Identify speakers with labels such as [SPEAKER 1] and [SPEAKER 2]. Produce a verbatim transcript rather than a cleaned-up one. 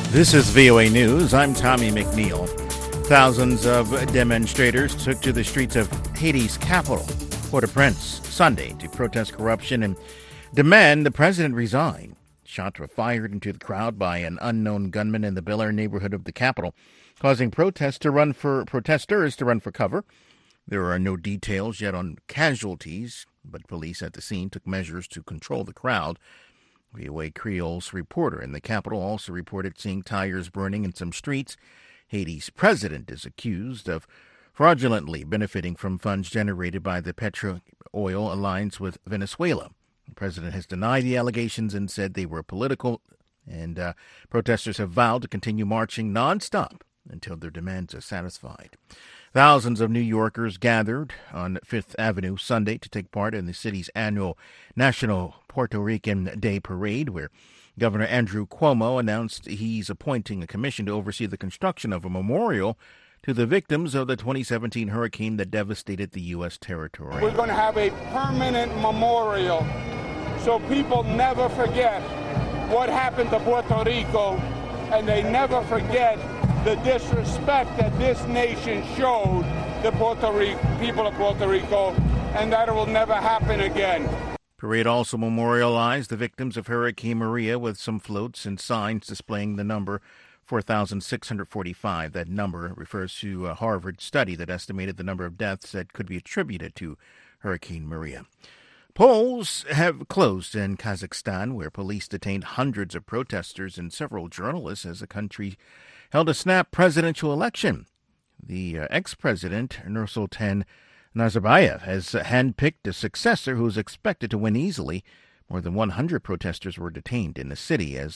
[SPEAKER 1] This is V O A News. I'm Tommy McNeil. Thousands of demonstrators took to the streets of Haiti's capital, Port-au-Prince, Sunday to protest corruption and demand the president resign. Shots were fired into the crowd by an unknown gunman in the Bel Air neighborhood of the capital, causing protests to run for protesters to run for cover. There are no details yet on casualties, but police at the scene took measures to control the crowd. V O A Creole's reporter in the capital also reported seeing tires burning in some streets. Haiti's president is accused of fraudulently benefiting from funds generated by the Petro-Oil alliance with Venezuela. The president has denied the allegations and said they were political, and uh, protesters have vowed to continue marching nonstop until their demands are satisfied. Thousands of New Yorkers gathered on Fifth Avenue Sunday to take part in the city's annual National Puerto Rican Day Parade, where Governor Andrew Cuomo announced he's appointing a commission to oversee the construction of a memorial to the victims of the twenty seventeen hurricane that devastated the U S territory.
[SPEAKER 2] We're going to have a permanent memorial so people never forget what happened to Puerto Rico, and they never forget the disrespect that this nation showed the Puerto Rico, people of Puerto Rico, and that it will never happen again.
[SPEAKER 1] Parade also memorialized the victims of Hurricane Maria with some floats and signs displaying the number four thousand six hundred forty-five. That number refers to a Harvard study that estimated the number of deaths that could be attributed to Hurricane Maria. Polls have closed in Kazakhstan, where police detained hundreds of protesters and several journalists as the country held a snap presidential election. The uh, ex-president, Nursultan Nazarbayev, has handpicked a successor who is expected to win easily. More than one hundred protesters were detained in the city as